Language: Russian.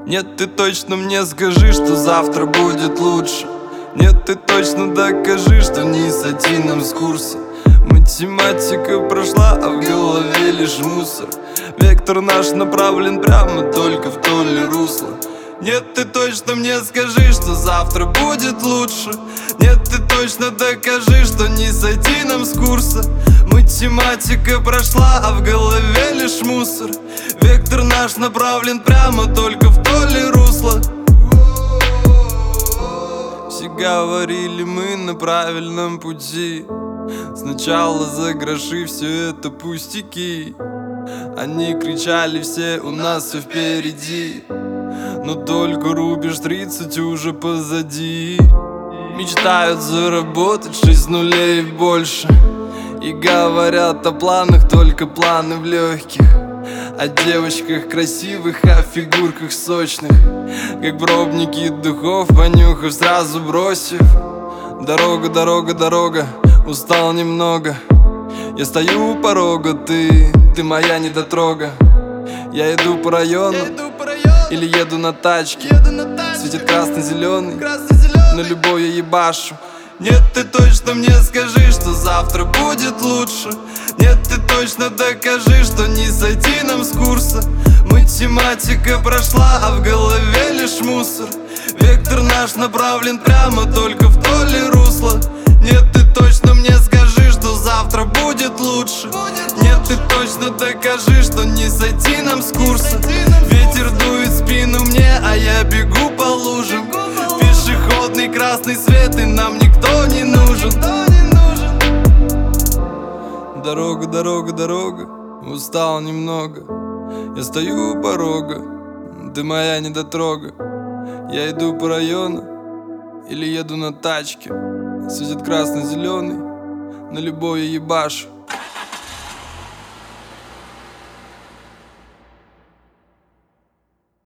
Нет, ты точно мне скажи, что завтра будет лучше. Нет, ты точно докажи, что не сойти нам с курса. Математика прошла, а в голове лишь мусор. Вектор наш направлен прямо только в то ли русло. Нет, ты точно мне скажи, что завтра будет лучше. Нет, ты точно докажи, что не сойти нам с курса. Математика прошла, а в голове лишь мусор. Вектор наш направлен прямо только в то ли русло. Все говорили, мы на правильном пути. Сначала за гроши, все это пустяки. Они кричали все, у нас все впереди. Но только рубеж 30 уже позади. Мечтают заработать 6 нулей и больше. И говорят о планах, только планы в легких. О девочках красивых, о фигурках сочных. Как пробники духов, понюхав, сразу бросив. Дорога, дорога, дорога, устал немного. Я стою у порога, ты моя недотрога. Я иду по району, или еду на тачке. Светит красный-зеленый, на любой я ебашу. Нет, ты точно мне скажи, что завтра будет лучше. Нет, ты точно докажи, что не сойти нам с курса. Математика прошла, а в голове лишь мусор. Вектор наш направлен прямо только в то ли русло. Нет, ты точно мне скажи, что завтра будет лучше. Нет, ты точно докажи, что не сойти нам с курса. Ветер дует в спину мне, а я бегу по лужам. Пешеходный красный свет, и нам никто не нужен. Дорога, дорога, дорога, устал немного. Я стою у порога, ты моя недотрога. Я иду по району, или еду на тачке. Светит красный-зеленый, на любой я ебашу.